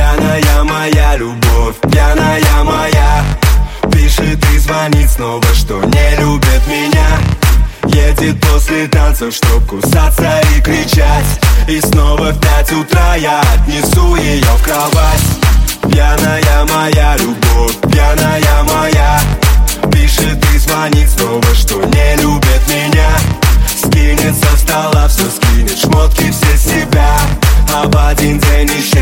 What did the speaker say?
Пьяная моя любовь, пьяная моя. Пишет и звонит снова, что не любит меня. Едет после танцев, чтоб кусаться и кричать. И снова в 5 утра я отнесу ее в кровать. Пьяная моя любовь, пьяная моя. Пишет и звонит снова, что не любит меня. Скинет со стола, все скинет, шмотки все себя. А в один день исчезнет.